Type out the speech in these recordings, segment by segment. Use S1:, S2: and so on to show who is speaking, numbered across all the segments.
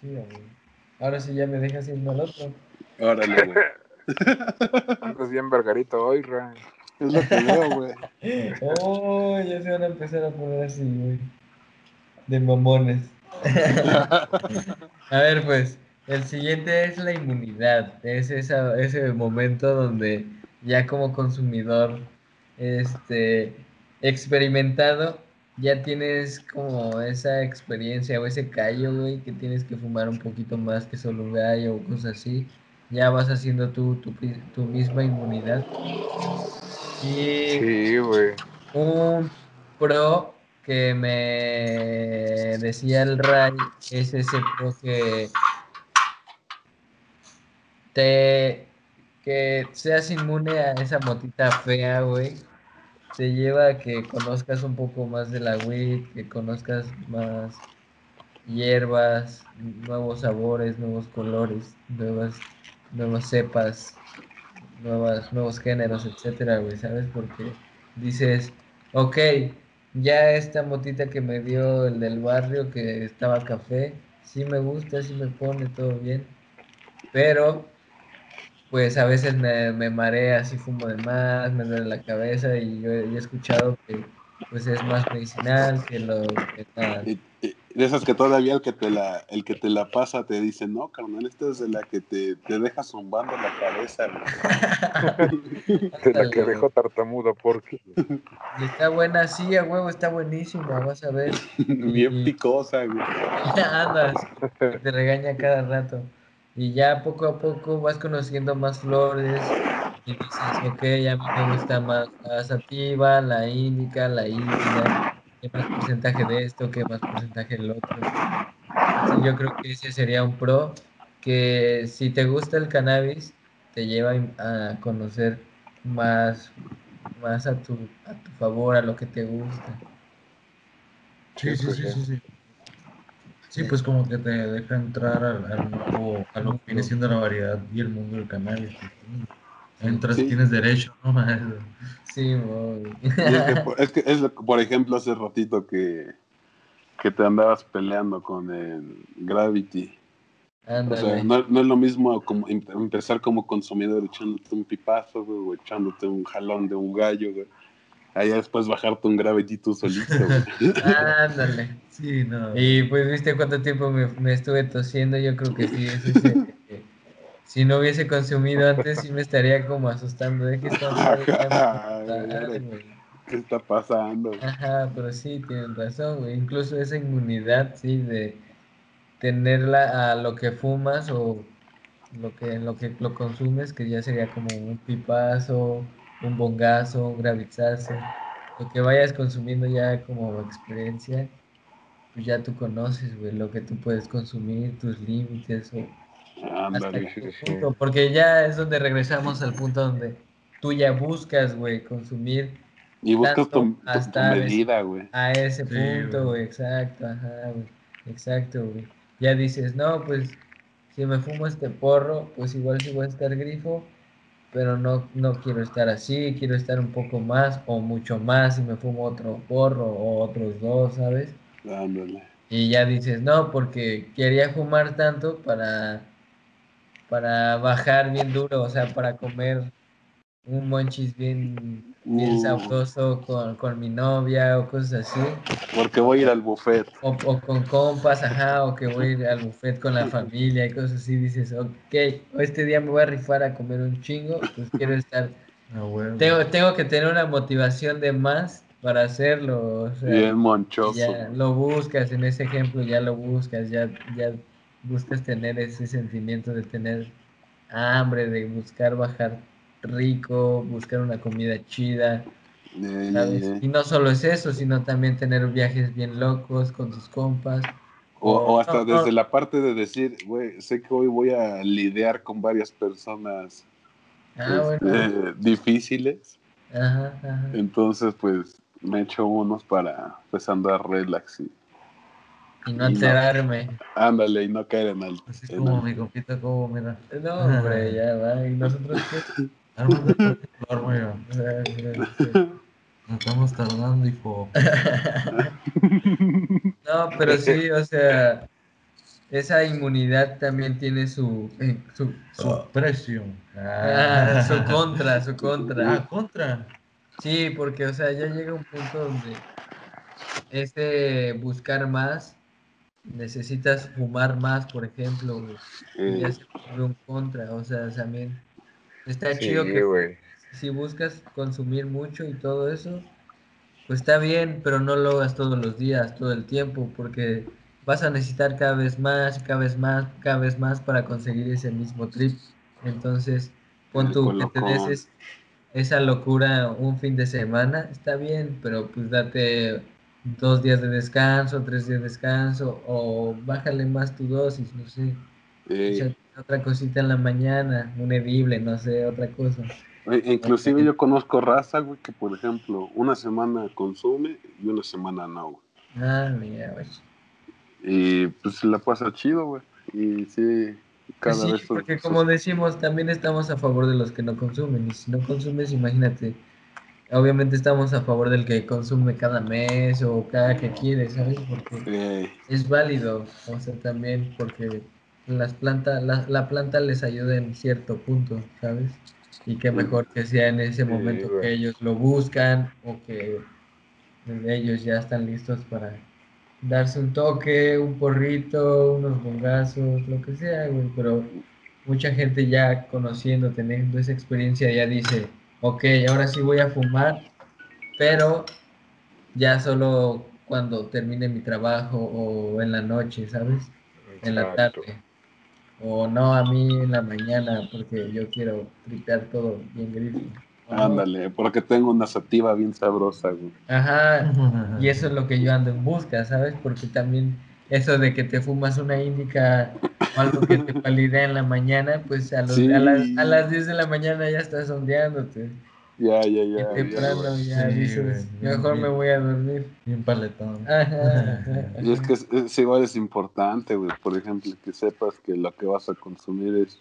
S1: chido, güey. Ahora sí ya me dejas irme al otro.
S2: Órale, güey.
S3: Andas bien vergarito hoy, Ray.
S2: Es lo que veo, güey.
S1: Oh, ya se van a empezar a poner así, güey. De mamones. A ver, pues, el siguiente es la inmunidad. Es ese momento donde ya como consumidor, este, experimentado, ya tienes como esa experiencia o ese callo, güey, que tienes que fumar un poquito más que solo un gallo o cosas así. Ya vas haciendo tu misma inmunidad. Y
S3: Sí, güey.
S1: un pro que me decía el Ray es ese pro te, que seas inmune a esa motita fea, güey. Te lleva a que conozcas un poco más de la weed, que conozcas más hierbas, nuevos sabores, nuevos colores, nuevas cepas, nuevos géneros, etcétera, güey, ¿sabes? Porque dices, ok, ya esta motita que me dio el del barrio que estaba café, sí me gusta, sí me pone todo bien, pero pues a veces me marea, si fumo de más, me duele la cabeza y yo he escuchado que pues es más medicinal que
S2: De esas que todavía el que te la pasa te dice, no, carnal, esta es de la que te deja zumbando la cabeza, güey.
S3: De la que
S1: Ándale, güey.
S3: dejó tartamudo porque.
S1: Y está buena, sí, a huevo, está buenísima, vas a ver.
S2: Bien
S1: Y
S2: picosa, güey.
S1: andas, que te regaña cada rato. Y ya poco a poco vas conociendo más flores y dices, ok, a mí me gusta más la sativa, la índica, la híbrida, qué más porcentaje de esto, qué más porcentaje del otro. Entonces yo creo que ese sería un pro, que si te gusta el cannabis, te lleva a conocer más, más a tu favor, a lo que te gusta.
S3: Sí,
S4: Sí, sí,
S3: pues
S4: sí,
S3: sí.
S4: sí, sí. Sí,
S1: Sí,
S4: pues como que te deja entrar al nuevo, a lo que viene
S1: mundo.
S4: siendo la variedad y el mundo del cannabis. Pues,
S1: Sí,
S4: entras y
S2: Sí,
S4: tienes derecho, ¿no? A eso.
S1: sí, güey.
S2: y es lo que, por ejemplo, hace ratito que te andabas peleando con el Gravity. O sea,
S1: Ándale.
S2: no es lo mismo como empezar como consumidor echándote un pipazo, güey, o echándote un jalón de un gallo, güey. Allá después bajarte un Gravity tú solito, güey.
S1: Ándale.
S4: Sí, no.
S1: Y pues viste cuánto tiempo me estuve tosiendo, yo creo que sí, es ese que si no hubiese consumido antes sí me estaría como asustando de que esta madre ya me va a
S2: Ajá, güey,
S1: matar,
S2: ahora,
S1: güey.
S2: ¿qué está pasando?
S1: Ajá, pero sí, tienen razón, güey. Incluso esa inmunidad, sí, de tenerla a lo que fumas o en lo que lo consumes, que ya sería como un pipazo, un bongazo, un gravitzazo, lo que vayas consumiendo ya como experiencia, pues ya tú conoces, güey, lo que tú puedes consumir, tus límites o hasta
S2: Ándale.
S3: Sí,
S1: qué
S3: sí.
S1: punto, porque ya es donde regresamos al punto donde tú ya buscas, güey, consumir
S2: Y buscas
S1: tanto
S2: tu
S1: hasta
S2: medida, güey.
S1: a ese
S4: Sí,
S1: punto,
S4: güey.
S1: güey, exacto, ajá, güey, exacto, güey. Ya dices, no, pues si me fumo este porro, pues igual sí voy a estar grifo, pero no quiero estar así, quiero estar un poco más o mucho más si me fumo otro porro o otros dos, ¿sabes?
S2: Ándale.
S1: Y ya dices, no, porque quería fumar tanto para bajar bien duro, o sea, para comer un monchis bien
S2: Uh,
S1: sabroso con mi novia o cosas así.
S2: porque voy a ir
S1: O,
S2: al buffet.
S1: o con compas, ajá, o que voy a ir al buffet con la familia y cosas así. Dices, ok, este día me voy a rifar a comer un chingo, pues quiero estar.
S4: A huevo.
S1: Tengo que tener una motivación de más para hacerlo, o sea,
S2: Bien
S1: y
S2: monchoso.
S1: ya lo buscas, en ese ejemplo ya lo buscas, ya buscas tener ese sentimiento de tener hambre, de buscar bajar rico, buscar una comida chida, ¿sabes?
S2: Eh,
S1: Y no solo es eso, sino también tener viajes bien locos con tus compas,
S2: o
S1: o
S2: hasta desde la parte de decir, güey, sé que hoy voy a lidiar con varias personas
S1: bueno,
S2: difíciles.
S1: ajá, ajá.
S2: Entonces, pues, me echo unos para pues andar relax
S1: Y no
S2: y no,
S1: alterarme.
S2: ándale, y no caer en el,
S4: Así
S2: en
S4: como
S2: el,
S4: mi compita, como, mira.
S1: No, hombre, ya va. ¿Y nosotros qué?
S4: Armas de particular, mira.
S1: Mira.
S4: Nos estamos tardando, hijo.
S1: No, pero sí, o sea, esa inmunidad también tiene
S4: Su precio.
S1: su contra, su contra.
S4: Contra.
S1: Sí, porque, o sea, ya llega un punto donde buscar más, necesitas fumar más, por ejemplo, güey, y ya
S2: Eh,
S1: se vuelve un contra, o sea, también está chido
S3: Sí,
S1: que
S3: güey.
S1: si buscas consumir mucho y todo eso, pues está bien, pero no lo hagas todos los días, todo el tiempo, porque vas a necesitar cada vez más, cada vez más, cada vez más para conseguir ese mismo trip. Entonces, pon
S2: el
S1: tú que te des
S2: colocón.
S1: esa locura un fin de semana, está bien, pero pues date 2 días de descanso, 3 días de descanso, o bájale más tu dosis, no sé.
S2: Eh,
S1: Échate otra cosita en la mañana, un edible, no sé, otra cosa.
S2: inclusive yo conozco raza, güey, que por ejemplo, una semana consume y una semana no, güey.
S1: Mira, güey.
S2: Y pues se la pasa chido, güey. Y sí,
S1: Pues
S2: cada
S1: sí,
S2: vez
S1: porque como decimos, también estamos a favor de los que no consumen. Y si no consumes, imagínate, obviamente estamos a favor del que consume cada mes o cada que quiere, ¿sabes? Porque
S2: eh,
S1: es válido, o sea, también porque la planta les ayuda en cierto punto, ¿sabes? Y qué mejor que sea en ese
S3: Sí,
S1: momento
S3: güey.
S1: que ellos lo buscan o que ellos ya están listos para darse un toque, un porrito, unos bongazos, lo que sea, güey, pero mucha gente ya conociendo, teniendo esa experiencia, ya dice, ok, ahora sí voy a fumar, pero ya solo cuando termine mi trabajo o en la noche, ¿sabes? En la
S3: Exacto.
S1: tarde. O no a mí en la mañana porque yo quiero tripear todo bien grifo. O no.
S2: ándale, porque tengo una sativa bien sabrosa, güey.
S1: Ajá. Y eso es lo que yo ando en busca, ¿sabes? Porque también eso de que te fumas una índica o algo que te palidea en la mañana, pues a
S2: Sí,
S1: las 10 de la mañana ya estás ondeándote.
S2: ya, ya,
S1: Y
S2: ya, ya, güey.
S1: temprano ya
S4: Sí, güey.
S1: dices, mejor me voy a dormir.
S4: Bien paletón.
S1: Ajá, ajá,
S2: Y es
S1: ajá.
S2: que igual es importante, güey. Por ejemplo, que sepas que lo que vas a consumir es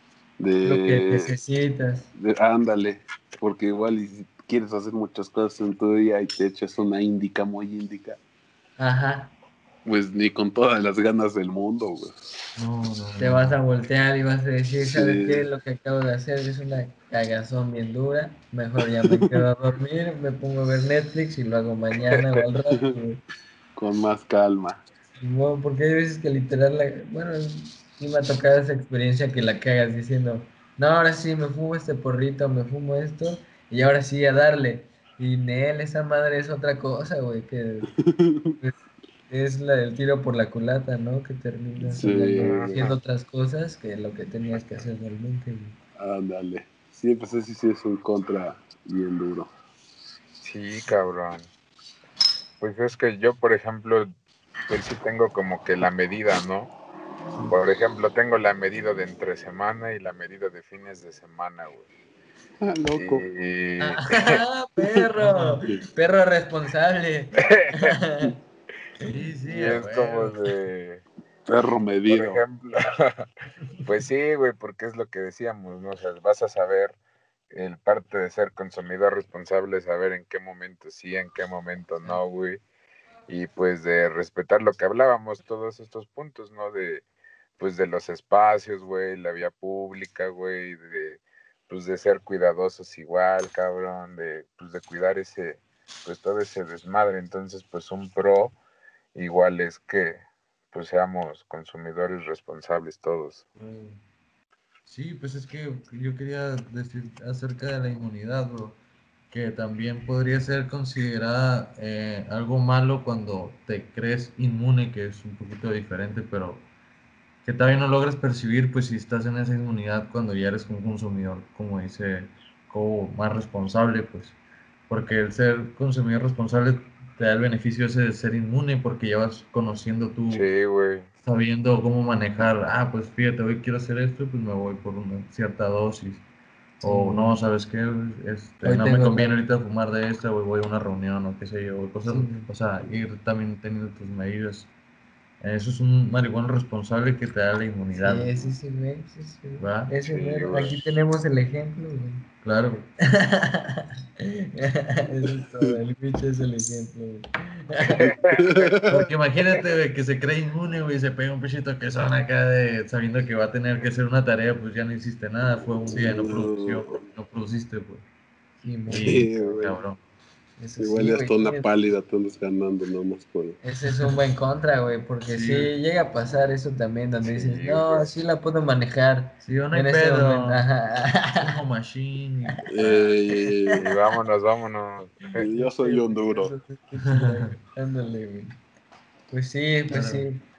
S1: Lo que
S2: de,
S1: necesitas.
S2: ándale, porque igual y si quieres hacer muchas cosas en tu día y te echas una índica muy índica,
S1: Ajá.
S2: pues ni con todas las ganas del mundo, güey.
S4: No, no,
S1: Te
S4: no,
S1: vas a
S4: no.
S1: voltear y vas a decir, ¿sabes qué?
S2: Sí,
S1: Lo que acabo de hacer es una cagazón bien dura. Mejor ya me quedo a dormir, me pongo a ver Netflix y lo hago mañana o al rato, güey.
S2: con más calma.
S1: Simón, porque hay veces que literal, bueno, sí me ha tocado esa experiencia que la cagas diciendo, no, ahora sí me fumo este porrito, me fumo esto, y ahora sí a darle. Y Nel, esa madre es otra cosa, güey, que pues, es la del tiro por la culata, ¿no? Que terminas
S2: Sí,
S1: andando
S2: güey.
S1: haciendo
S3: Ujú.
S1: otras cosas que lo que tenías que hacer realmente, güey.
S2: Ándale. Sí, pues ese sí es un contra bien duro.
S3: Sí, cabrón. Pues es que yo, por ejemplo, pues sí tengo como que la medida, ¿no? Por ejemplo, tengo la medida de entre semana y la medida de fines de semana, güey.
S2: Ah, loco.
S3: Y
S1: ¡Ah, perro! Perro responsable.
S4: Sí,
S3: y
S4: sí, a
S3: es como
S4: huevo.
S3: de,
S2: Perro
S3: por
S2: medido.
S3: ejemplo, pues sí, güey, porque es lo que decíamos, ¿no? O sea, vas a saber el parte de ser consumidor responsable, saber en qué momento sí, en qué momento no, güey. Y pues de respetar lo que hablábamos, todos estos puntos, ¿no? De, pues de los espacios, güey, la vía pública, güey, pues de ser cuidadosos igual, cabrón, pues de cuidar pues todo ese desmadre. Entonces, pues un pro igual es que, pues seamos consumidores responsables todos.
S4: Sí, pues es que yo quería decir acerca de la inmunidad, bro, que también podría ser considerada algo malo cuando te crees inmune, que es un poquito diferente, pero que todavía no logras percibir, pues si estás en esa inmunidad cuando ya eres un consumidor, como dice, como más responsable, pues, porque el ser consumidor responsable te da el beneficio ese de ser inmune, porque ya vas conociendo tú,
S3: Sí, güey.
S4: sabiendo cómo manejar, pues fíjate, hoy quiero hacer esto, pues me voy por una cierta dosis.
S1: Sí,
S4: O
S1: güey.
S4: no, ¿sabes qué?
S1: Hoy
S4: No me
S1: tengo
S4: conviene
S1: que...
S4: ahorita fumar de esta, o voy a una reunión o qué sé yo, cosas,
S1: Sí, güey.
S4: o sea, ir también teniendo tus medidas. Eso es un marihuana responsable que te da la inmunidad,
S1: Sí, sí, sí, güey. Sí, sí, güey.
S4: ¿verdad?
S1: Ese
S3: Sí,
S1: mero.
S3: güey.
S1: Aquí tenemos el ejemplo, güey.
S4: Claro.
S1: Eso es todo. El bicho es el ejemplo, güey.
S4: Porque imagínate, güey, que se cree inmune, güey, y se pega un pichito que son acá de sabiendo que va a tener que hacer una tarea, pues ya no hiciste nada, fue un día, no produciste, pues.
S1: Sí, muy
S4: Y
S2: Sí, güey.
S4: cabrón.
S1: Eso
S2: Igual
S1: sí,
S2: ya
S1: güey.
S2: hasta una pálida te andas ganando nomás por...
S1: Ese es un buen contra, güey, porque
S4: Sí,
S1: sí
S4: güey.
S1: llega a pasar eso también, donde
S3: Sí,
S1: dices, no,
S3: güey.
S1: sí la puedo manejar
S4: Sí, no hay
S1: en este momento.
S4: pedo.
S1: Ajá.
S4: Como machine.
S3: Y vámonos.
S2: yo soy un duro.
S1: Ándale, güey. Pues sí, pues
S4: Claro.
S1: sí.